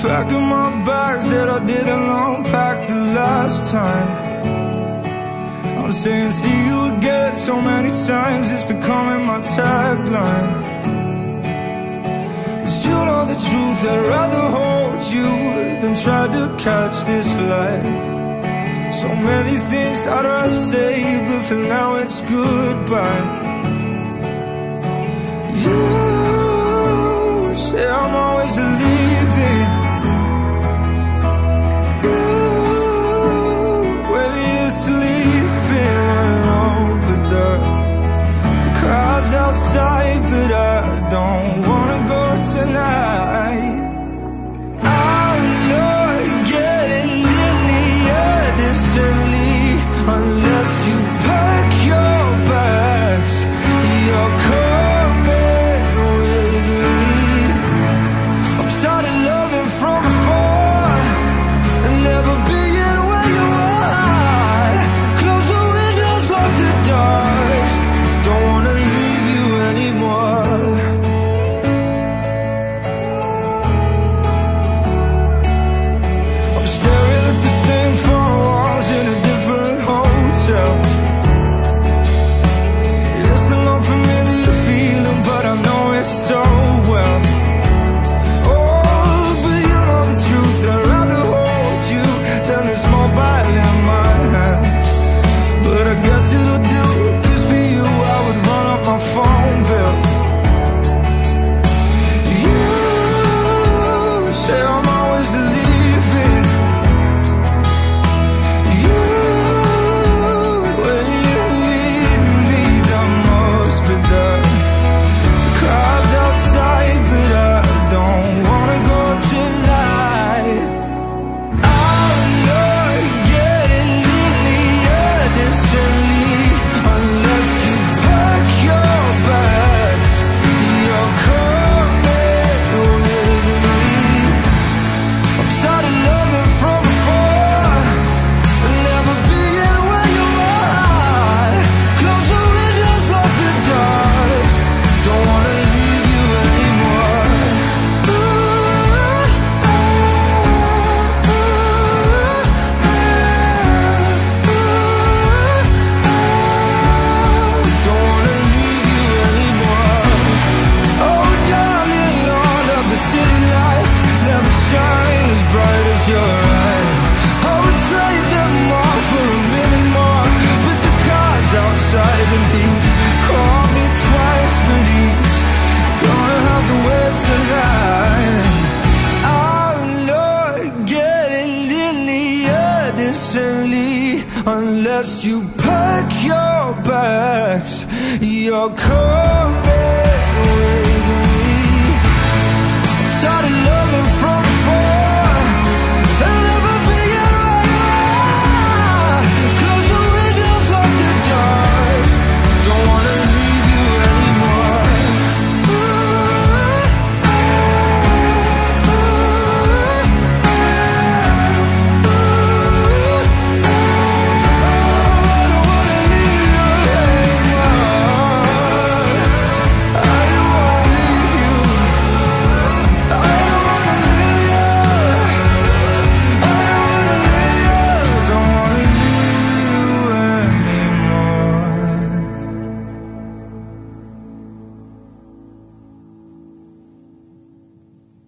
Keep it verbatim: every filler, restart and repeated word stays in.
packing my bags that I didn't unpack the last time. I'm saying see you again so many times, it's becoming my tagline. 'Cause you know the truth, I'd rather hold you than try to catch this flight. So many things I'd rather say, but for now it's goodbye. You say I'm always leaving. You, when you used to leaving alone, but the, the crowd's outside, but I don't wanna go tonight. I'm not getting in the air decently unless you pack your bags. You're coming with me. I'm tired of loving from afar and never being where you are. Close the windows, lock the doors. Don't wanna leave you anymore. I'm staring at the same four walls in a different hotel. It's an unfamiliar feeling, but I know it so well. Oh, but you know the truth, I'd rather hold you than this mobile in my hands. But I guess it'll do, 'cause for you I would run up my phone bill. You say I'm always leaving. You, when you leave me, that must be the crowd's outside, but I don't wanna go tonight. I'm not getting in the air decently unless you pack your bags. You're coming with me. I'm tired of loving from afar and never being where you are. Close the windows, lock the doors. Don't wanna leave you anymore. Ooh, ah, ah, don't wanna leave you anymore. Oh darling, Lord of the city lights never shine as bright as your eyes. I would trade them all for a minute more, but the car's outside and he's called me twice, but he's gonna have to wait tonight. I'm not getting in the air decently unless you pack your bags. You're coming